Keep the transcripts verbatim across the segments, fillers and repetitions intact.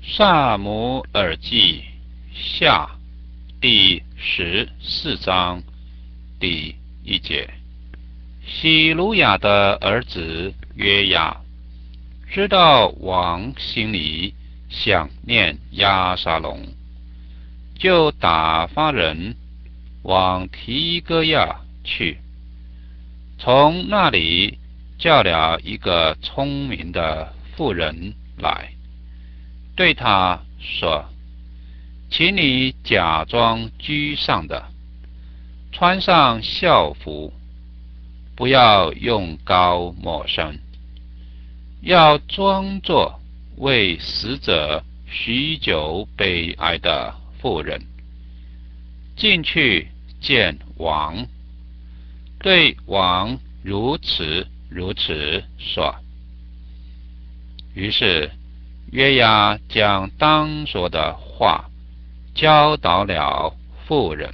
萨姆耳记下第十四章第一节。希鲁雅的儿子约雅知道王心里想念押沙龙，就打发人往提哥亚去，从那里叫了一个聪明的妇人来，对他说：请你假装居上的，穿上孝服，不要用膏抹身，要装作为死者许久悲哀的妇人，进去见王，对王如此如此说。于是约押将当说的话教导了妇人。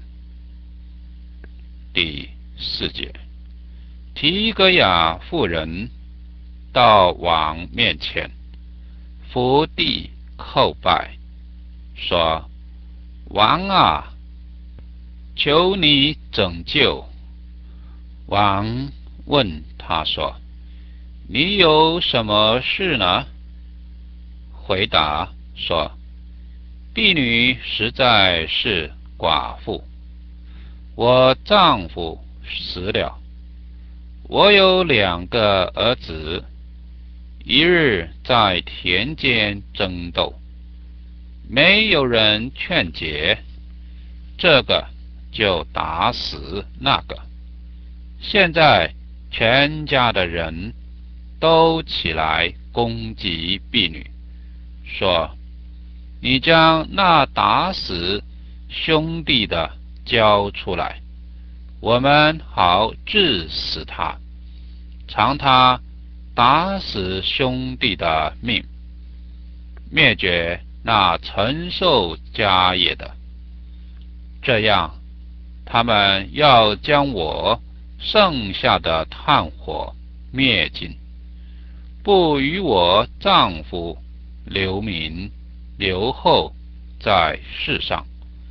第四节。提哥亚妇人到王面前，伏地叩拜，说：王啊，求你拯救。王问他说：你有什么事呢？回答说：婢女实在是寡妇，我丈夫死了，我有两个儿子，一日在田间争斗，没有人劝解，这个就打死那个。现在全家的人都起来攻击婢女，说：你将那打死兄弟的交出来，我们好治死他，偿他打死兄弟的命，灭绝那承受家业的。这样他们要将我剩下的炭火灭尽，不与我丈夫留名留后在世上。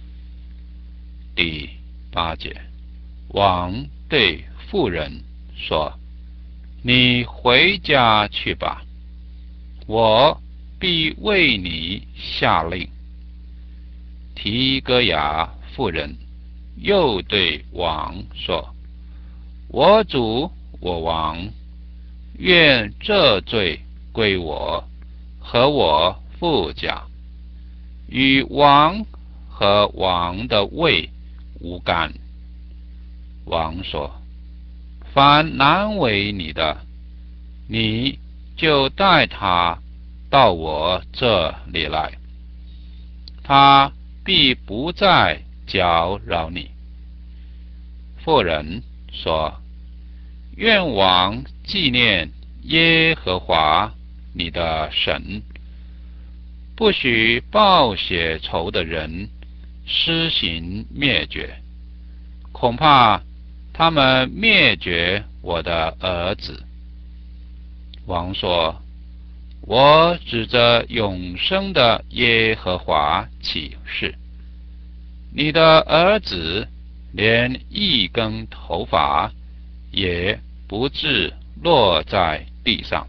第八节。王对妇人说：你回家去吧，我必为你下令。提哥亚妇人又对王说：我主我王，愿这罪归我和我父家，与王和王的位无干。王说：凡难为你的，你就带他到我这里来，他必不再搅扰你。妇人说：愿王纪念耶和华你的神，不许报血仇的人施行灭绝，恐怕他们灭绝我的儿子。王说：我指着永生的耶和华起誓，你的儿子连一根头发也不致落在地上。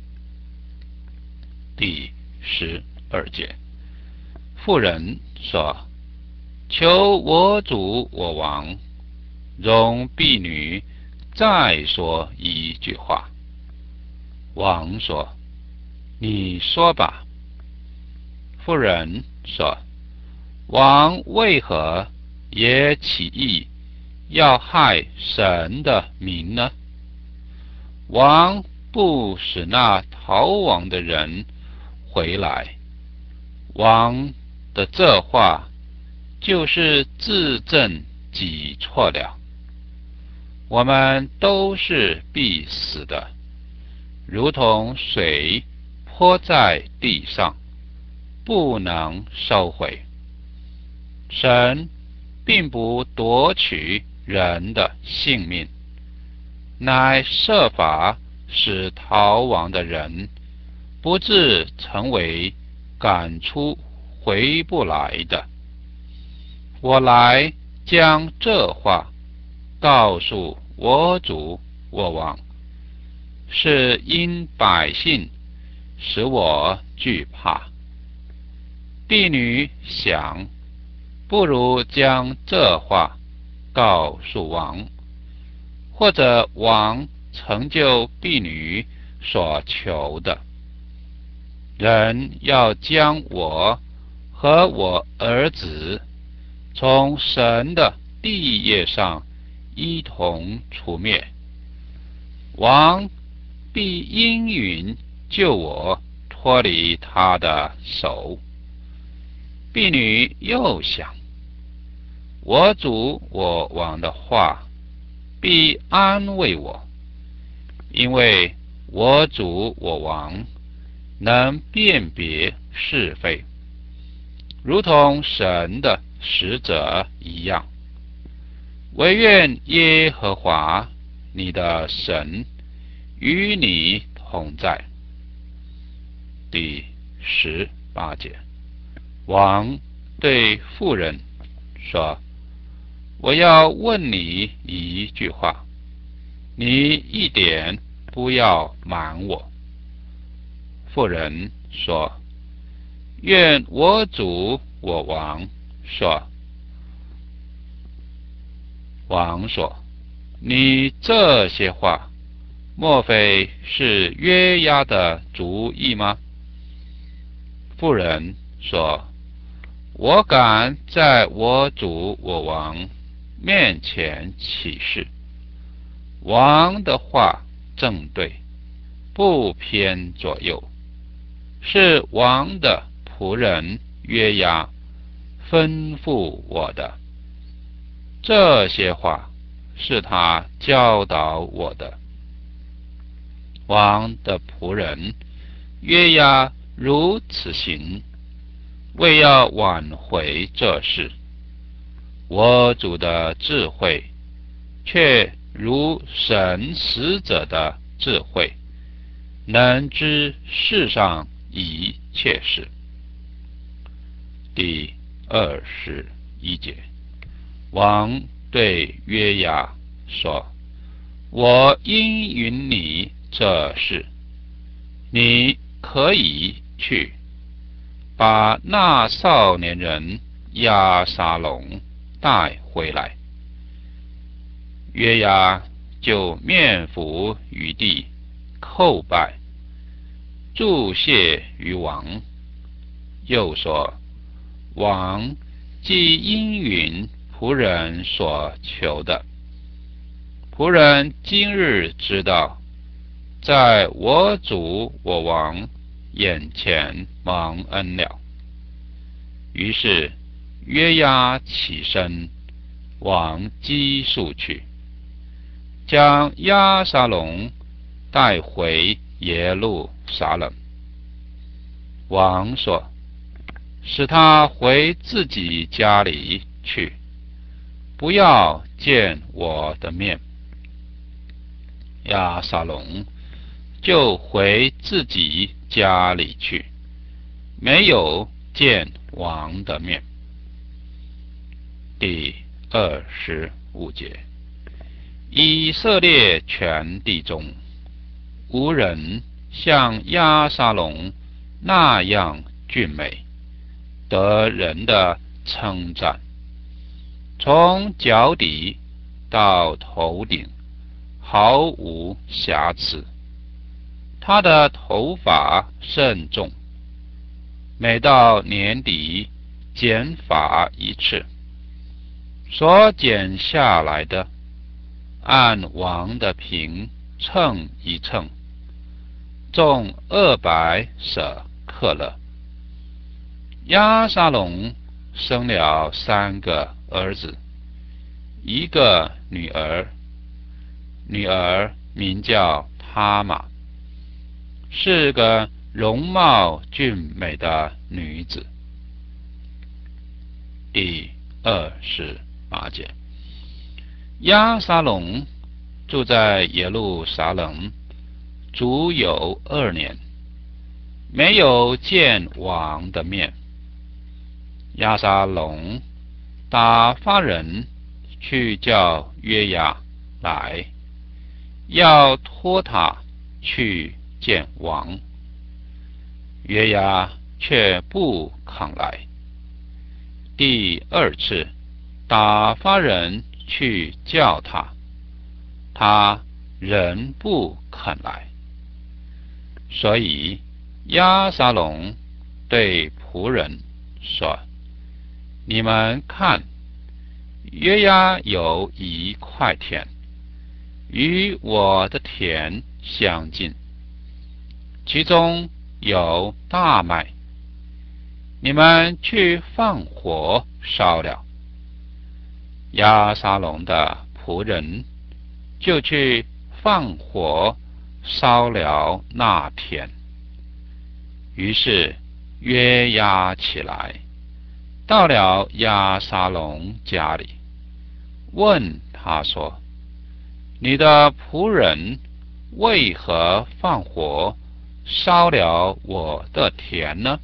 第十二节。妇人说：求我主我王，容婢女再说一句话。王说：你说吧。妇人说：王为何也起意要害神的名呢？王不使那逃亡的人回来，王的这话就是自证己错了。我们都是必死的，如同水泼在地上，不能收回。神并不夺取人的性命，乃设法使逃亡的人不致成为赶出回不来的。我来将这话告诉我主我王，是因百姓使我惧怕。婢女想，不如将这话告诉王，或者王成就婢女所求的。人要将我和我儿子从神的地业上一同除灭，王必应允救我脱离他的手。婢女又想，我主我王的话必安慰我，因为我主我王能辨别是非，如同神的使者一样。惟愿耶和华你的神与你同在。第十八节，王对妇人说：我要问你一句话，你一点不要瞒我。妇人说：愿我主我王说。王说：你这些话，莫非是约押的主意吗？妇人说：我敢在我主我王面前起誓，王的话正对，不偏左右，是王的仆人约押吩咐我的。这些话是他教导我的。王的仆人约押如此行，为要挽回这事。我主的智慧却如神使者的智慧，能知世上一切事。第二十一节，王对约押说：我应允你这事，你可以去，把那少年人押沙龙带回来。约押就面伏于地，叩拜，祝谢于王，又说：王既应允仆人所求的，仆人今日知道，在我主我王眼前蒙恩了。于是约押起身往基述去，将押沙龙带回耶路撒冷。王说：使他回自己家里去，不要见我的面。押沙龙就回自己家里去，没有见王的面。第二十五节，以色列全地中，无人像押沙龙那样俊美，得人的称赞。从脚底到头顶毫无瑕疵，他的头发甚重，每到年底剪发一次，所剪下来的按王的平称一称，重二百舍克勒。押沙龙生了三个儿子，一个女儿，女儿名叫他玛，是个容貌俊美的女子。第二十八节，押沙龙住在耶路撒冷，足有二年。 没有见王的面。押沙龙打发人去叫约押来，要托他去见王。约押却不肯来。第二次打发人去叫他，他仍不肯来。所以押沙龙对仆人说：你们看，约押有一块田，与我的田相近，其中有大麦，你们去放火烧了。押沙龙的仆人就去放火烧了那田。于是约押起来，到了押沙龙家里，问他说：你的仆人为何放火烧了我的田呢？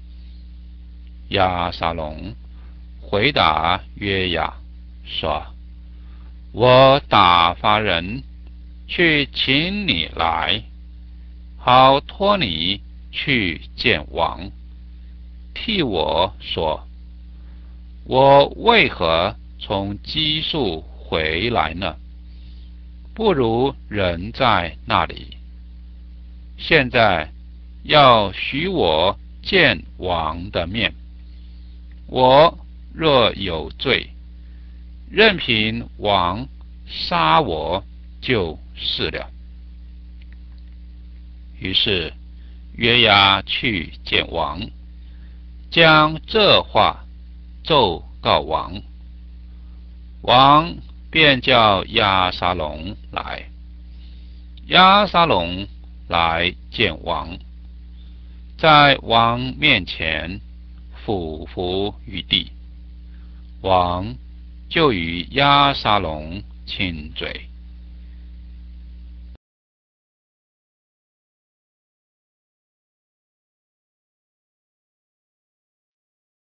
押沙龙回答约押说：我打发人去请你来，好托你去见王，替我说，我为何从基述回来呢？不如人在那里。现在要许我见王的面，我若有罪，任凭王杀我就是了。于是约押去见王，将这话奏告王。王便叫押沙龙来。押沙龙来见王，在王面前俯伏于地，王就与押沙龙亲嘴。